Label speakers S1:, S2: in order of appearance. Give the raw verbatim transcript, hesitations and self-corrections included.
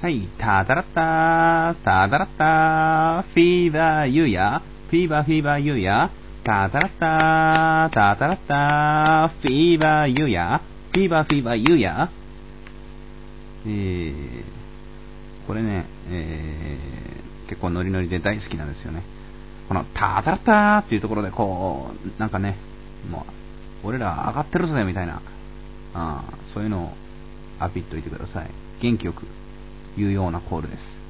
S1: はい、タタラッター、タタラッター、フィーバーユーや、フィーバーフィーバーユーや、タタラッター、タタラッター、フィーバーユーや、フィーバーフィーバーユーや、えー、これね、えー、結構ノリノリで大好きなんですよね。このタタラッターっていうところでこう、なんかね、もう、俺ら上がってるぜみたいな、あそういうのをアピっといてください。元気よく言うようなコールです。